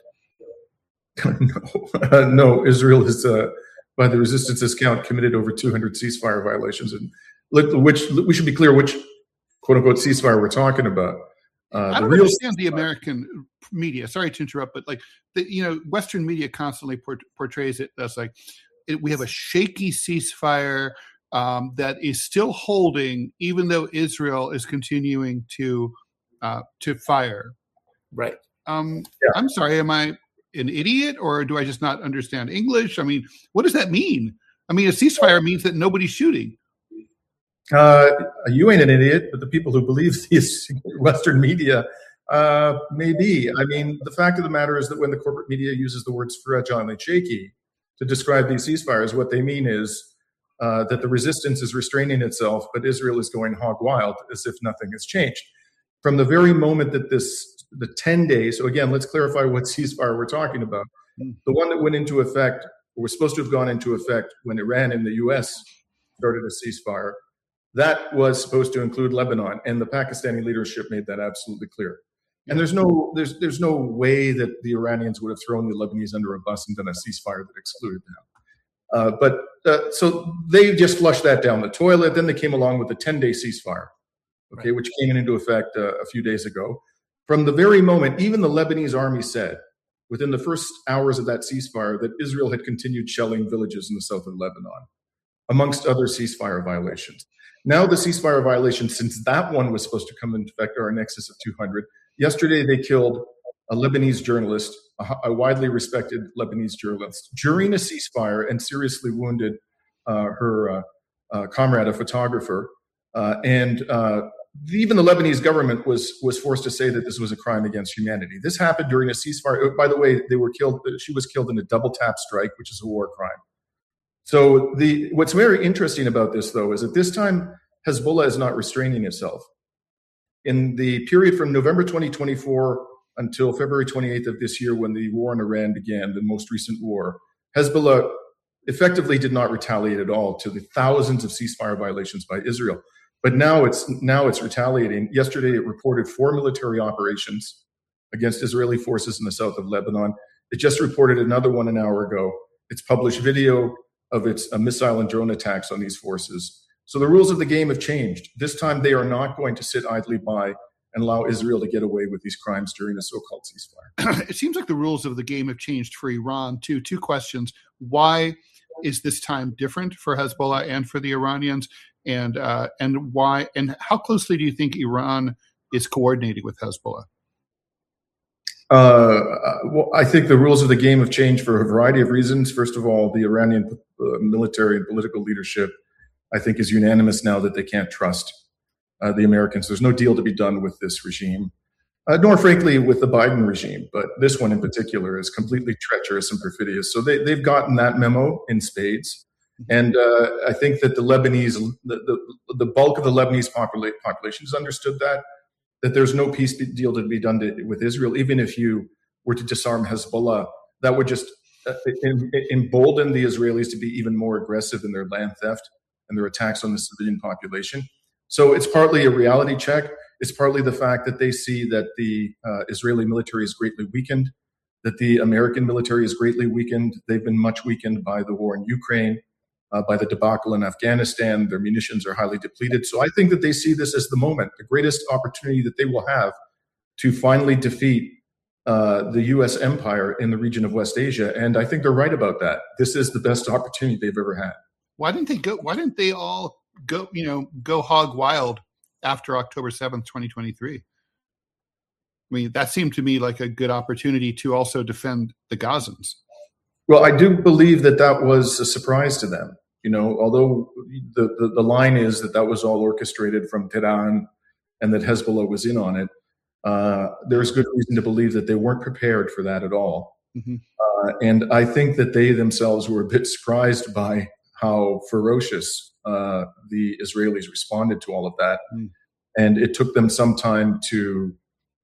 No, Israel is, by the Resistance's count, committed over 200 ceasefire violations, and which we should be clear which quote unquote ceasefire we're talking about. I don't understand the American media. Sorry to interrupt, but Western media constantly portrays it as like we have a shaky ceasefire that is still holding, even though Israel is continuing to fire. Right. I'm sorry. Am I an idiot, or do I just not understand English? I mean, what does that mean? I mean, a ceasefire means that nobody's shooting. You ain't an idiot, but the people who believe these Western media may be. I mean, the fact of the matter is that when the corporate media uses the words fragile and shaky to describe these ceasefires, what they mean is that the resistance is restraining itself, but Israel is going hog wild as if nothing has changed. From the very moment that the 10 days, so again, let's clarify what ceasefire we're talking about. The one that went into effect, or was supposed to have gone into effect when Iran and the US started a ceasefire, that was supposed to include Lebanon, and the Pakistani leadership made that absolutely clear. And there's no way that the Iranians would have thrown the Lebanese under a bus and done a ceasefire that excluded them. So they just flushed that down the toilet. Then they came along with the 10-day ceasefire, okay, which came into effect a few days ago. From the very moment, even the Lebanese army said, within the first hours of that ceasefire, that Israel had continued shelling villages in the south of Lebanon, amongst other ceasefire violations. Now the ceasefire violations, since that one was supposed to come into effect, are in excess of 200. Yesterday, they killed a Lebanese journalist, a widely respected Lebanese journalist, during a ceasefire, and seriously wounded her comrade, a photographer. Even the Lebanese government was forced to say that this was a crime against humanity. This happened during a ceasefire. By the way, she was killed in a double tap strike, which is a war crime. So what's very interesting about this, though, is at this time, Hezbollah is not restraining itself. In the period from November 2024 until February 28th of this year, when the war in Iran began, the most recent war, Hezbollah effectively did not retaliate at all to the thousands of ceasefire violations by Israel. But now it's retaliating. Yesterday, it reported 4 military operations against Israeli forces in the south of Lebanon. It just reported another one an hour ago. It's published video of its missile and drone attacks on these forces. So the rules of the game have changed. This time, they are not going to sit idly by and allow Israel to get away with these crimes during a so-called ceasefire. It seems like the rules of the game have changed for Iran, too. 2 questions. Why is this time different for Hezbollah and for the Iranians? And why? And how closely do you think Iran is coordinating with Hezbollah? Well, I think the rules of the game have changed for a variety of reasons. First of all, the Iranian military and political leadership, I think, is unanimous now that they can't trust the Americans. There's no deal to be done with this regime, nor frankly with the Biden regime, but this one in particular is completely treacherous and perfidious. So they've gotten that memo in spades. And I think that the bulk of the Lebanese population has understood that there's no peace deal to be done with Israel. Even if you were to disarm Hezbollah, that would just embolden the Israelis to be even more aggressive in their land theft and their attacks on the civilian population. So it's partly a reality check. It's partly the fact that they see that the Israeli military is greatly weakened, that the American military is greatly weakened. They've been much weakened by the war in Ukraine, by the debacle in Afghanistan. Their munitions are highly depleted. So I think that they see this as the moment, the greatest opportunity that they will have to finally defeat the U.S. empire in the region of West Asia. And I think they're right about that. This is the best opportunity they've ever had. Why didn't they all go hog wild after October 7th, 2023? I mean, that seemed to me like a good opportunity to also defend the Gazans. Well, I do believe that was a surprise to them. Although the line is that was all orchestrated from Tehran and that Hezbollah was in on it, there's good reason to believe that they weren't prepared for that at all. Mm-hmm. And I think that they themselves were a bit surprised by how ferocious the Israelis responded to all of that. Mm. And it took them some time to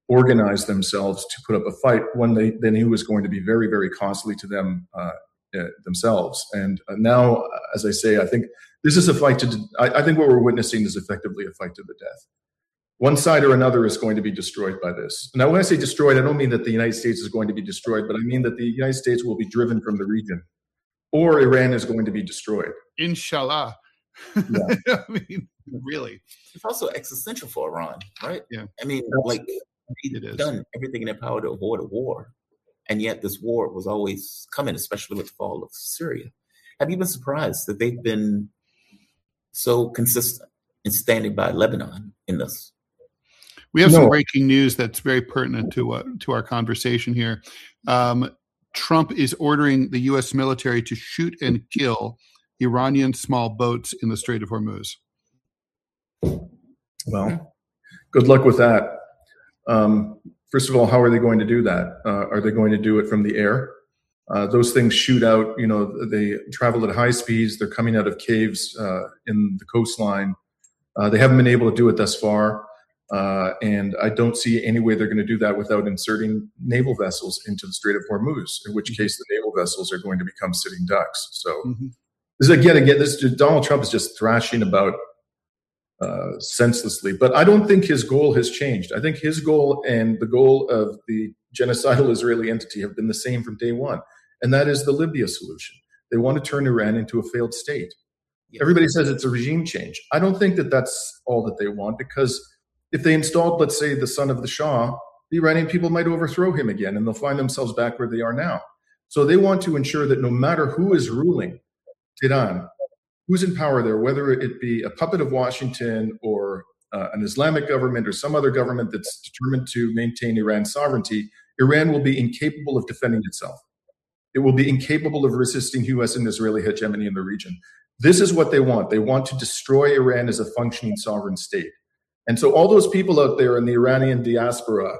organize themselves to put up a fight when they knew was going to be very, very costly to them themselves. And now, as I say, I think this is a fight I think what we're witnessing is effectively a fight to the death. One side or another is going to be destroyed by this. Now, when I say destroyed, I don't mean that the United States is going to be destroyed, but I mean that the United States will be driven from the region, or Iran is going to be destroyed. Inshallah. Yeah. I mean, really. It's also existential for Iran, right? Yeah. I mean, like, they've done everything in their power to avoid a war. And yet this war was always coming, especially with the fall of Syria. Have you been surprised that they've been so consistent in standing by Lebanon in this? We have some breaking news that's very pertinent to our conversation here. Trump is ordering the U.S. military to shoot and kill Iranian small boats in the Strait of Hormuz. Well, good luck with that. First of all, how are they going to do that? Are they going to do it from the air? Those things shoot out, they travel at high speeds. They're coming out of caves in the coastline. They haven't been able to do it thus far. And I don't see any way they're going to do that without inserting naval vessels into the Strait of Hormuz, in which case the naval vessels are going to become sitting ducks. So this Donald Trump is just thrashing about senselessly. But I don't think his goal has changed. I think his goal and the goal of the genocidal Israeli entity have been the same from day one, and that is the Libya solution. They want to turn Iran into a failed state. Yeah. Everybody says it's a regime change. I don't think that that's all that they want, because if they installed, let's say, the son of the Shah, the Iranian people might overthrow him again, and they'll find themselves back where they are now. So they want to ensure that no matter who is ruling Tehran, who's in power there, whether it be a puppet of Washington or an Islamic government or some other government that's determined to maintain Iran's sovereignty, Iran will be incapable of defending itself. It will be incapable of resisting U.S. and Israeli hegemony in the region. This is what they want. They want to destroy Iran as a functioning sovereign state. And so all those people out there in the Iranian diaspora,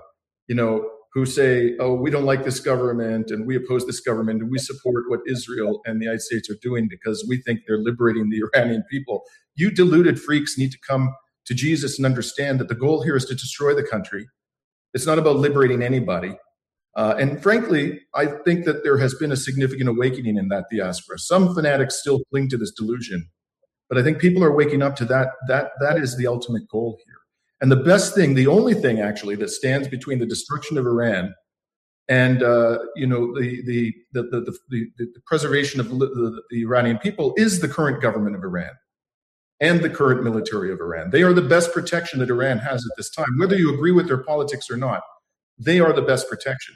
who say, oh, we don't like this government and we oppose this government and we support what Israel and the United States are doing because we think they're liberating the Iranian people. You deluded freaks need to come to Jesus and understand that the goal here is to destroy the country. It's not about liberating anybody. And frankly, I think that there has been a significant awakening in that diaspora. Some fanatics still cling to this delusion, but I think people are waking up to that. That is the ultimate goal here. And the only thing actually that stands between the destruction of Iran and the preservation of the Iranian people is the current government of Iran and the current military of Iran. They are the best protection that Iran has at this time. Whether you agree with their politics or not, they are the best protection.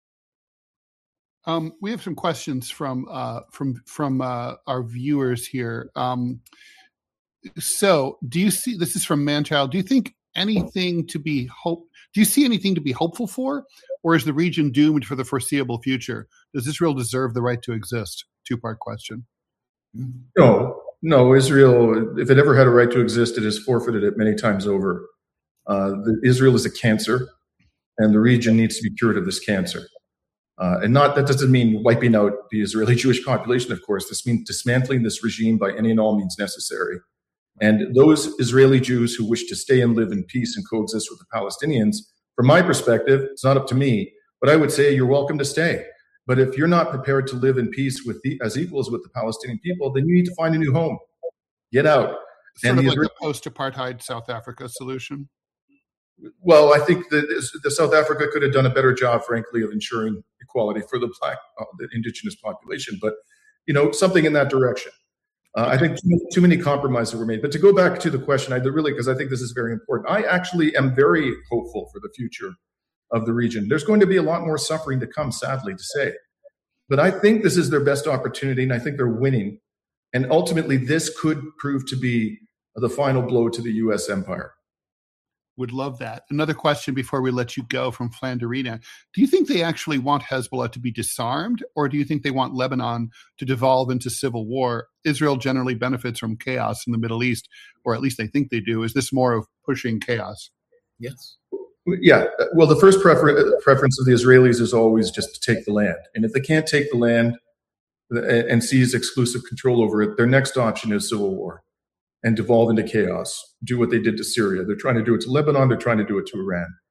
We have some questions from our viewers here. So, do you see? This is from Manchild. Do you think anything to be Do you see anything to be hopeful for, or is the region doomed for the foreseeable future? Does Israel deserve the right to exist? Two-part question. No. Israel, if it ever had a right to exist, it has forfeited it many times over. Israel is a cancer, and the region needs to be cured of this cancer. That doesn't mean wiping out the Israeli Jewish population, of course. This means dismantling this regime by any and all means necessary. And those Israeli Jews who wish to stay and live in peace and coexist with the Palestinians, from my perspective, it's not up to me, but I would say you're welcome to stay. But if you're not prepared to live in peace as equals with the Palestinian people, then you need to find a new home. Get out. Sort of like the post-apartheid South Africa solution? Well, I think that the South Africa could have done a better job, frankly, of ensuring equality for the the indigenous population. But, something in that direction. I think too many compromises were made. But to go back to the question, because I think this is very important, I actually am very hopeful for the future of the region. There's going to be a lot more suffering to come, sadly to say. But I think this is their best opportunity, and I think they're winning. And ultimately, this could prove to be the final blow to the U.S. empire. Would love that. Another question before we let you go from Flanderina. Do you think they actually want Hezbollah to be disarmed, or do you think they want Lebanon to devolve into civil war? Israel generally benefits from chaos in the Middle East, or at least they think they do. Is this more of pushing chaos? Yes. Yeah. Well, the first preference of the Israelis is always just to take the land. And if they can't take the land and seize exclusive control over it, their next option is civil war and devolve into chaos, do what they did to Syria. They're trying to do it to Lebanon. They're trying to do it to Iran.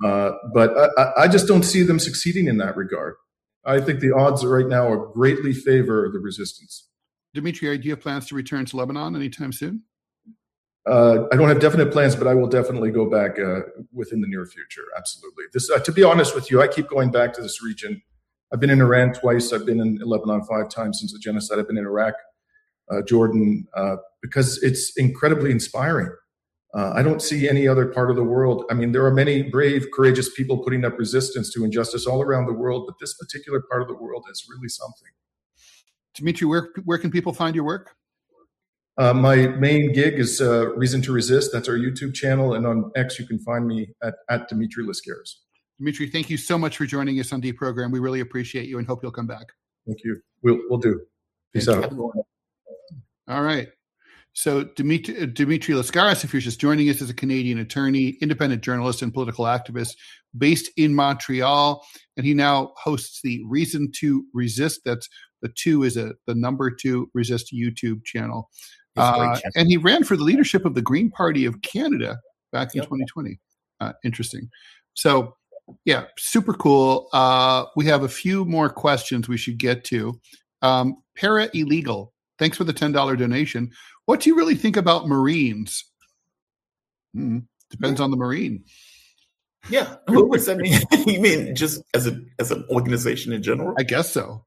But I just don't see them succeeding in that regard. I think the odds right now are greatly favor the resistance. Dimitri, do you have plans to return to Lebanon anytime soon? I don't have definite plans, but I will definitely go back within the near future. Absolutely. This, to be honest with you, I keep going back to this region. I've been in Iran twice. I've been in Lebanon 5 times since the genocide. I've been in Iraq, Jordan, because it's incredibly inspiring. I don't see any other part of the world. I mean, there are many brave, courageous people putting up resistance to injustice all around the world, but this particular part of the world is really something. Dimitri, where can people find your work? My main gig is Reason to Resist. That's our YouTube channel. And on X, you can find me at Dimitri Lascaris. Dimitri, thank you so much for joining us on Deprogram. We really appreciate you and hope you'll come back. Thank you. We'll do. Peace out. All right. So Dimitri Lascaris, if you're just joining us, is a Canadian attorney, independent journalist, and political activist based in Montreal. And he now hosts the Reason to Resist. That's the 2 is the number 2 Resist YouTube channel. And he ran for the leadership of the Green Party of Canada back in 2020. Interesting. So, yeah, super cool. We have a few more questions we should get to. Para Illegal, thanks for the $10 donation. What do you really think about Marines? Depends on the Marine. Yeah. What does that mean? You mean just as an organization in general? I guess so.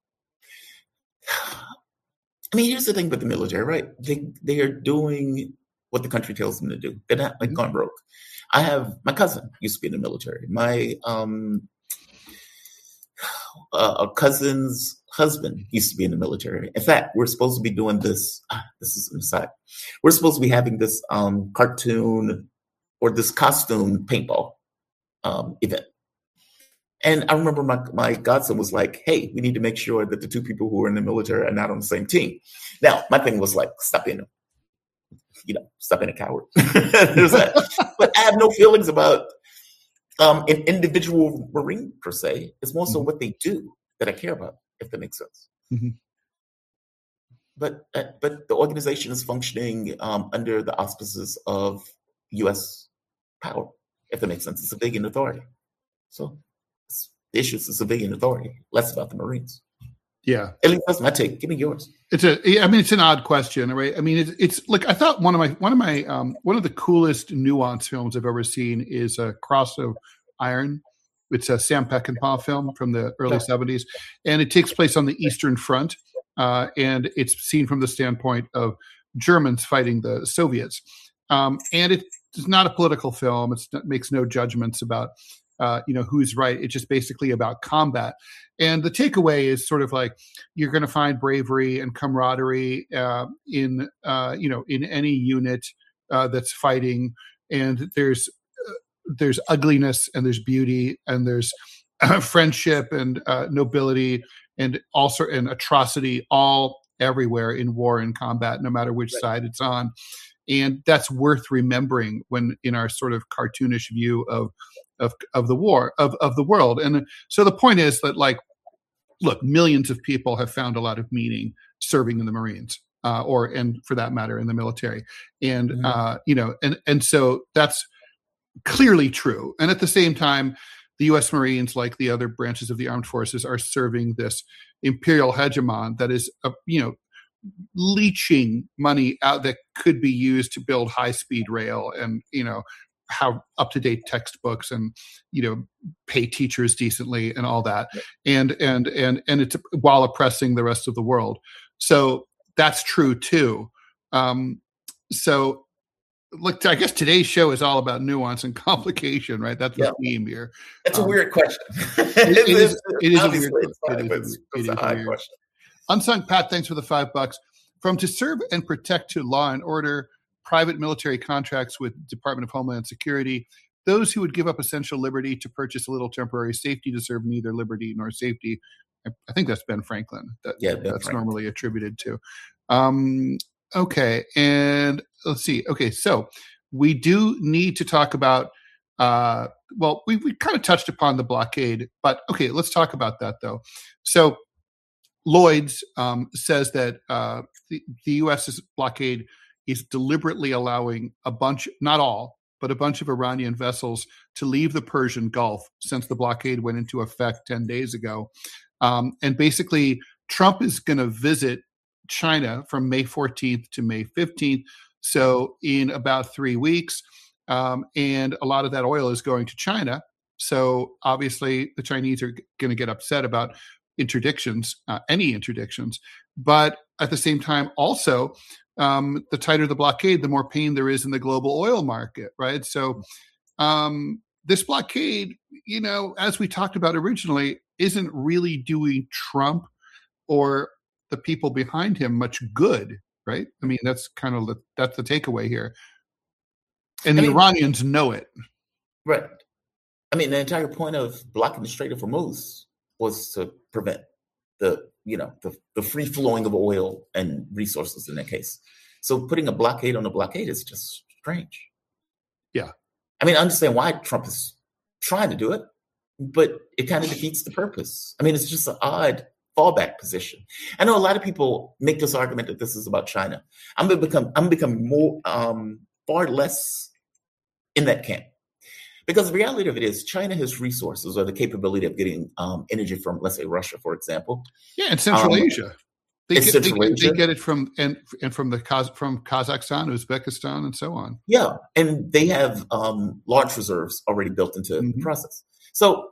I mean, here's the thing with the military, right? They are doing what the country tells them to do. They're not like gone broke. My cousin used to be in the military. My a cousin's husband used to be in the military. In fact, we're supposed to be doing this. This is an aside. We're supposed to be having this cartoon or this costume paintball event. And I remember my godson was like, hey, we need to make sure that the 2 people who are in the military are not on the same team. Now, my thing was like, stop being a coward. There's that. But I have no feelings about an individual Marine per se. It's more so what they do that I care about, if that makes sense. Mm-hmm. But the organization is functioning under the auspices of U.S. power, if that makes sense. It's a civilian authority. So the issue is the civilian authority, less about the Marines. Yeah. At least that's my take. Give me yours. It's an odd question, right? I mean, it's like, I thought one of the coolest nuance films I've ever seen is Cross of Iron. It's a Sam Peckinpah film from the early 70s, and it takes place on the Eastern Front, and it's seen from the standpoint of Germans fighting the Soviets. And it's not a political film. It makes no judgments about who's right. It's just basically about combat. And the takeaway is sort of like, you're going to find bravery and camaraderie in any unit that's fighting. And there's ugliness and there's beauty and there's friendship and nobility and also and atrocity all everywhere in war and combat, no matter which side it's on. And that's worth remembering when in our sort of cartoonish view of the war of the world. And so the point is that, like, look, millions of people have found a lot of meaning serving in the Marines, and for that matter, in the military. And and so that's clearly true. And at the same time, the U.S. Marines, like the other branches of the armed forces, are serving this imperial hegemon that is, leeching money out that could be used to build high-speed rail and, have up-to-date textbooks and, pay teachers decently and all that. And it's while oppressing the rest of the world. So that's true too. So look, I guess today's show is all about nuance and complication, right? That's the theme here. It's a weird question. It is a weird question. Unsung Pat, thanks for the $5. From to serve and protect to law and order, private military contracts with Department of Homeland Security, those who would give up essential liberty to purchase a little temporary safety deserve neither liberty nor safety. I think that's Ben Franklin. That's Franklin. Normally attributed to. Okay, and let's see. Okay, so we do need to talk about, we kind of touched upon the blockade, but okay, let's talk about that though. So Lloyd's says that the U.S.'s blockade is deliberately allowing a bunch, not all, but a bunch of Iranian vessels to leave the Persian Gulf since the blockade went into effect 10 days ago. And basically, Trump is going to visit China from May 14th to May 15th. So in about 3 weeks, and a lot of that oil is going to China. So obviously the Chinese are going to get upset about interdictions, any interdictions. But at the same time, also, the tighter the blockade, the more pain there is in the global oil market, right? So this blockade, as we talked about originally, isn't really doing Trump or the people behind him much good, right? I mean, that's kind of that's the takeaway here. And the Iranians know it. Right. I mean, the entire point of blocking the Strait of Hormuz was to prevent the free flowing of oil and resources in that case. So putting a blockade on a blockade is just strange. Yeah. I mean, I understand why Trump is trying to do it, but it kind of defeats the purpose. I mean, it's just an odd fallback position. I know a lot of people make this argument that this is about China. I'm becoming more far less in that camp. Because the reality of it is China has resources or the capability of getting energy from, let's say, Russia, for example. Yeah, and Central Asia. They get it from from Kazakhstan, Uzbekistan, and so on. Yeah, and they have large reserves already built into the process. So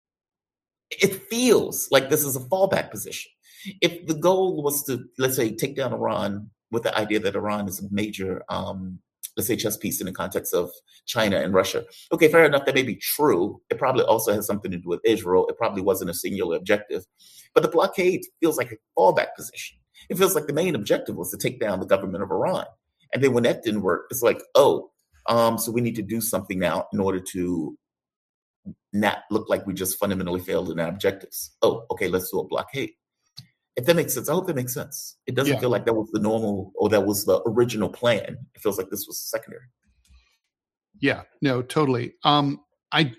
it feels like this is a fallback position. If the goal was to, let's say, take down Iran with the idea that Iran is a major let's say, chess piece in the context of China and Russia. Okay, fair enough, that may be true. It probably also has something to do with Israel. It probably wasn't a singular objective. But the blockade feels like a fallback position. It feels like the main objective was to take down the government of Iran. And then when that didn't work, it's like, so we need to do something now in order to not look like we just fundamentally failed in our objectives. Oh, okay, let's do a blockade. If that makes sense, I hope that makes sense. It doesn't feel like that was the normal or that was the original plan. It feels like this was secondary. Yeah, no, totally. Robbie,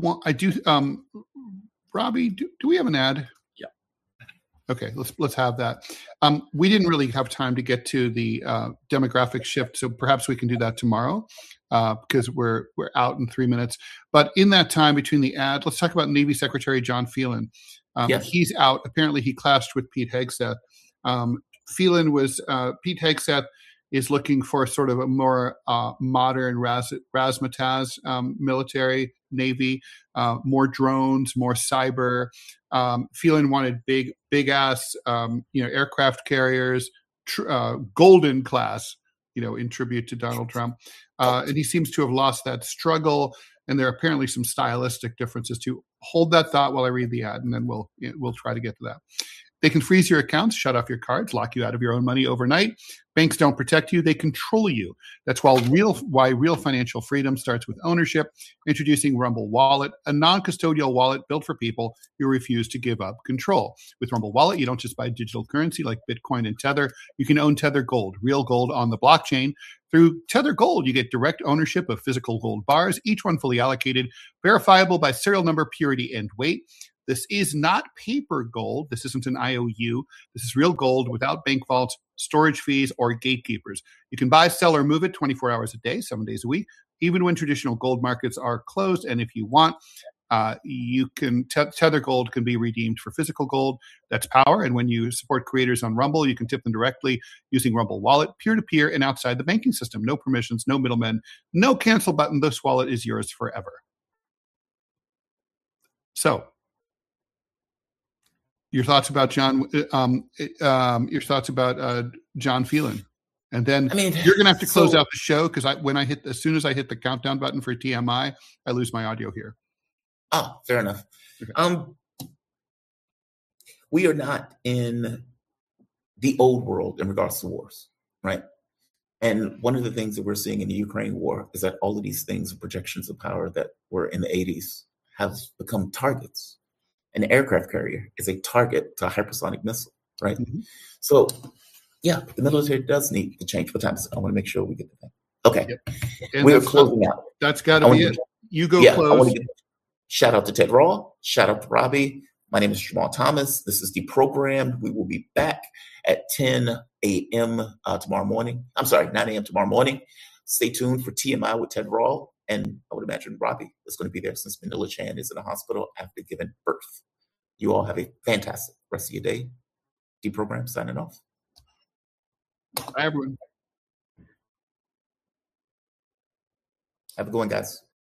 do we have an ad? Yeah. Okay, let's have that. We didn't really have time to get to the demographic shift, so perhaps we can do that tomorrow because we're out in 3 minutes. But in that time between the ad, let's talk about Navy Secretary John Phelan. Yes. He's out. Apparently, he clashed with Pete Hegseth. Phelan was Pete Hegseth is looking for sort of a more modern razzmatazz military navy, more drones, more cyber. Phelan wanted big ass aircraft carriers, golden class, in tribute to Donald Trump, and he seems to have lost that struggle. And there are apparently some stylistic differences too. Hold that thought while I read the ad, and then we'll try to get to that. They can freeze your accounts, shut off your cards, lock you out of your own money overnight. Banks don't protect you, they control you. That's why real financial freedom starts with ownership. Introducing Rumble Wallet, a non-custodial wallet built for people who refuse to give up control. With Rumble Wallet, you don't just buy digital currency like Bitcoin and Tether. You can own Tether Gold, real gold on the blockchain. Through Tether Gold, you get direct ownership of physical gold bars, each one fully allocated, verifiable by serial number, purity, and weight. This is not paper gold. This isn't an IOU. This is real gold without bank vaults, storage fees, or gatekeepers. You can buy, sell, or move it 24 hours a day, 7 days a week, even when traditional gold markets are closed. And if you want, you can Tether Gold can be redeemed for physical gold. That's power. And when you support creators on Rumble, you can tip them directly using Rumble Wallet, peer-to-peer, and outside the banking system. No permissions, no middlemen, no cancel button. This wallet is yours forever. So, your thoughts about John? Your thoughts about John Phelan, and then you're going to have to close out the show because as soon as I hit the countdown button for TMI, I lose my audio here. Oh, fair enough. Okay. We are not in the old world in regards to wars, right? And one of the things that we're seeing in the Ukraine war is that all of these things and projections of power that were in the 80s have become targets. An aircraft carrier is a target to a hypersonic missile, right? Mm-hmm. So, the military does need to change. What time is it? I want to make sure we get the thing. Okay. Yep. We're closing out. That's got to be it. You go close. I want to shout out to Ted Raw. Shout out to Robbie. My name is Jamal Thomas. This is The Program. We will be back at 10 a.m. tomorrow morning. I'm sorry, 9 a.m. tomorrow morning. Stay tuned for TMI with Ted Raw. And I would imagine Robbie is going to be there since Manila Chan is in a hospital after giving birth. You all have a fantastic rest of your day. Deprogram signing off. Bye, everyone. Have a good one, guys.